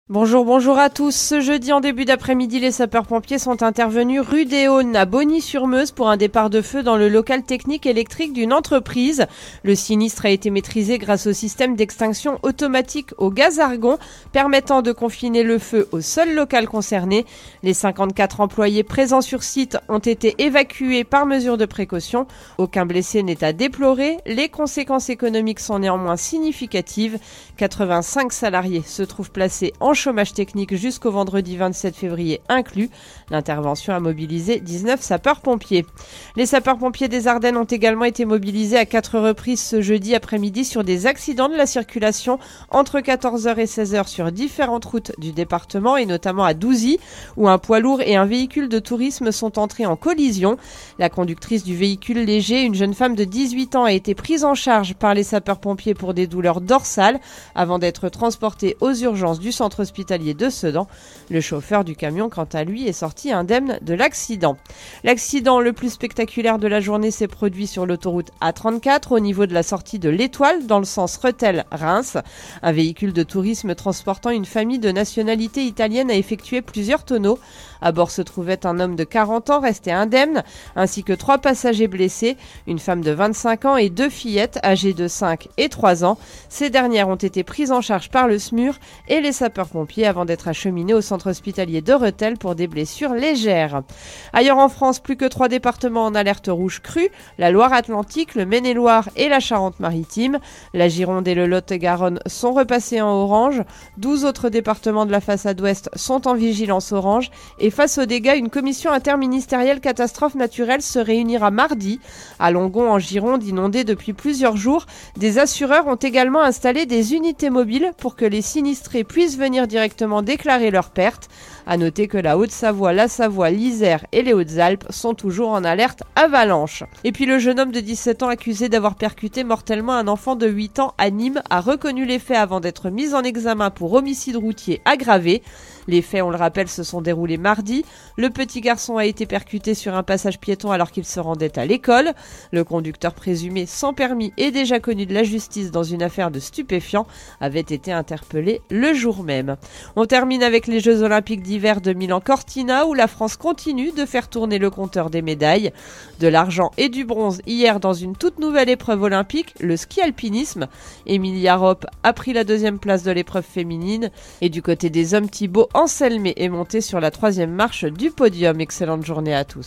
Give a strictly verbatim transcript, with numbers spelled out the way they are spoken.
Bonjour, bonjour à tous. Ce jeudi en début d'après-midi, les sapeurs-pompiers sont intervenus rue des Aulnes à Bonny-sur-Meuse pour un départ de feu dans le local technique électrique d'une entreprise. Le sinistre a été maîtrisé grâce au système d'extinction automatique au gaz argon permettant de confiner le feu au seul local concerné. Les cinquante-quatre employés présents sur site ont été évacués par mesure de précaution. Aucun blessé n'est à déplorer. Les conséquences économiques sont néanmoins significatives. quatre-vingt-cinq salariés se trouvent placés en chômage technique jusqu'au vendredi vingt-sept février inclus. L'intervention a mobilisé dix-neuf sapeurs-pompiers. Les sapeurs-pompiers des Ardennes ont également été mobilisés à quatre reprises ce jeudi après-midi sur des accidents de la circulation entre quatorze heures et seize heures sur différentes routes du département et notamment à Douzy où un poids lourd et un véhicule de tourisme sont entrés en collision. La conductrice du véhicule léger, une jeune femme de dix-huit ans, a été prise en charge par les sapeurs-pompiers pour des douleurs dorsales avant d'être transportée aux urgences du centre hospitalier de Sedan. Le chauffeur du camion, quant à lui, est sorti indemne de l'accident. L'accident le plus spectaculaire de la journée s'est produit sur l'autoroute A trente-quatre au niveau de la sortie de l'Étoile dans le sens Rethel-Reims. Un véhicule de tourisme transportant une famille de nationalité italienne a effectué plusieurs tonneaux. À bord se trouvait un homme de quarante ans resté indemne, ainsi que trois passagers blessés, une femme de vingt-cinq ans et deux fillettes âgées de cinq et trois ans. Ces dernières ont été prises en charge par le S M U R et les sapeurs-pompiers avant d'être acheminés au centre hospitalier de Rethel pour des blessures légères. Ailleurs en France, plus que trois départements en alerte rouge crue, la Loire-Atlantique, le Maine-et-Loire et la Charente-Maritime. La Gironde et le Lot-et-Garonne sont repassés en orange. douze autres départements de la façade ouest sont en vigilance orange. Et face aux dégâts, une commission interministérielle catastrophe naturelle se réunira mardi. À Longon, en Gironde, inondé depuis plusieurs jours, des assureurs ont également installé des unités mobiles pour que les sinistrés puissent venir directement déclarer leurs pertes. À noter que la Haute-Savoie, la Savoie, l'Isère et les Hautes-Alpes sont toujours en alerte avalanche. Et puis le jeune homme de dix-sept ans accusé d'avoir percuté mortellement un enfant de huit ans à Nîmes a reconnu les faits avant d'être mis en examen pour homicide routier aggravé. Les faits, on le rappelle, se sont déroulés mardi. Le petit garçon a été percuté sur un passage piéton alors qu'il se rendait à l'école. Le conducteur présumé sans permis et déjà connu de la justice dans une affaire de stupéfiants avait été interpellé le jour même. On termine avec les Jeux Olympiques d'hiver de Milan-Cortina où la France continue de faire tourner le compteur des médailles. De l'argent et du bronze hier dans une toute nouvelle épreuve olympique, le ski alpinisme. Emilia Ropp a pris la deuxième place de l'épreuve féminine. Et du côté des hommes, Thibaut Anselmé est monté sur la troisième marche du podium. Excellente journée à tous.